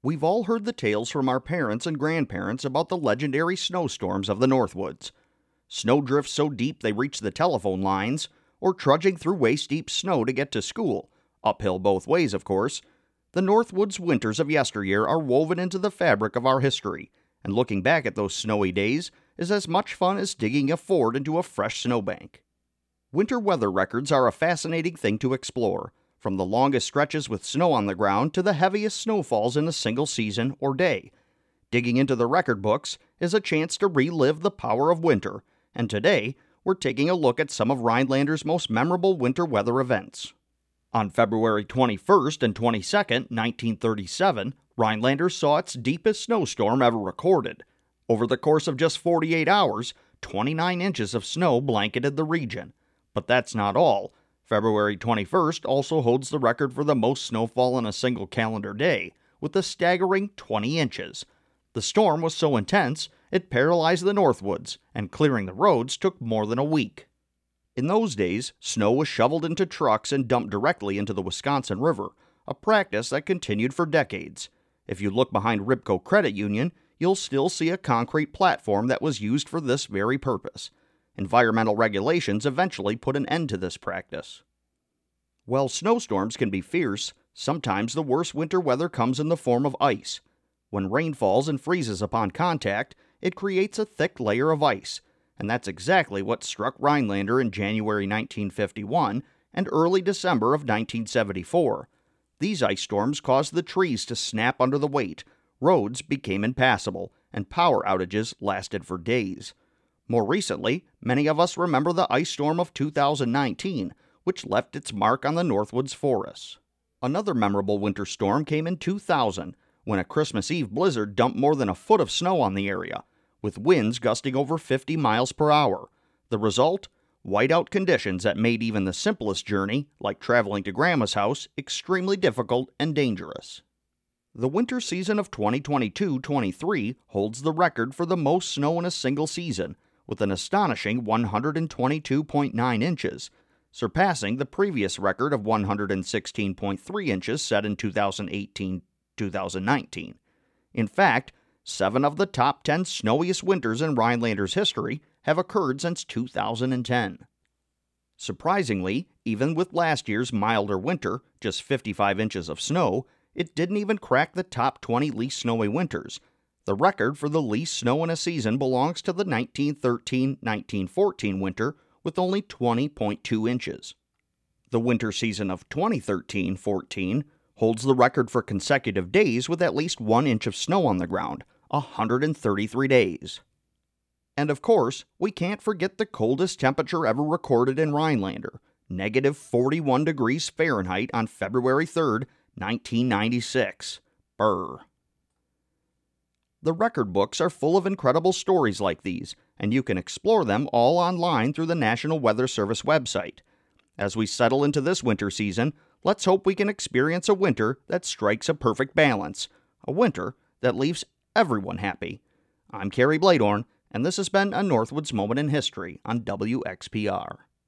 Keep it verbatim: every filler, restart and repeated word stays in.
We've all heard the tales from our parents and grandparents about the legendary snowstorms of the Northwoods. Snowdrifts so deep they reach the telephone lines, or trudging through waist-deep snow to get to school, uphill both ways, of course. The Northwoods winters of yesteryear are woven into the fabric of our history, and looking back at those snowy days is as much fun as digging a ford into a fresh snowbank. Winter weather records are a fascinating thing to explore, from the longest stretches with snow on the ground to the heaviest snowfalls in a single season or day. Digging into the record books is a chance to relive the power of winter, and today we're taking a look at some of Rhinelander's most memorable winter weather events. On February twenty-first and twenty-second, nineteen thirty-seven, Rhinelander saw its deepest snowstorm ever recorded. Over the course of just forty-eight hours, twenty-nine inches of snow blanketed the region. But that's not all. February twenty-first also holds the record for the most snowfall in a single calendar day, with a staggering twenty inches. The storm was so intense, it paralyzed the Northwoods, and clearing the roads took more than a week. In those days, snow was shoveled into trucks and dumped directly into the Wisconsin River, a practice that continued for decades. If you look behind Ribco Credit Union, you'll still see a concrete platform that was used for this very purpose. Environmental regulations eventually put an end to this practice. While snowstorms can be fierce, sometimes the worst winter weather comes in the form of ice. When rain falls and freezes upon contact, it creates a thick layer of ice, and that's exactly what struck Rhinelander in January nineteen fifty-one and early December of nineteen seventy-four. These ice storms caused the trees to snap under the weight, roads became impassable, and power outages lasted for days. More recently, many of us remember the ice storm of two thousand nineteen, which left its mark on the Northwoods forests. Another memorable winter storm came in two thousand, when a Christmas Eve blizzard dumped more than a foot of snow on the area, with winds gusting over fifty miles per hour. The result? Whiteout conditions that made even the simplest journey, like traveling to Grandma's house, extremely difficult and dangerous. The winter season of twenty twenty-two twenty-three holds the record for the most snow in a single season, with an astonishing one hundred twenty-two point nine inches, surpassing the previous record of one hundred sixteen point three inches set in two thousand eighteen two thousand nineteen. In fact, seven of the top ten snowiest winters in Rhinelander's history have occurred since two thousand ten. Surprisingly, even with last year's milder winter, just fifty-five inches of snow, it didn't even crack the top twenty least snowy winters. The record for the least snow in a season belongs to the nineteen thirteen nineteen fourteen winter with only twenty point two inches. The winter season of twenty thirteen fourteen holds the record for consecutive days with at least one inch of snow on the ground, one hundred thirty-three days. And of course, we can't forget the coldest temperature ever recorded in Rhinelander, negative forty-one degrees Fahrenheit on February third, nineteen ninety-six. Brr. The record books are full of incredible stories like these, and you can explore them all online through the National Weather Service website. As we settle into this winter season, let's hope we can experience a winter that strikes a perfect balance, a winter that leaves everyone happy. I'm Kerry Bladorn, and this has been a Northwoods Moment in History on W X P R.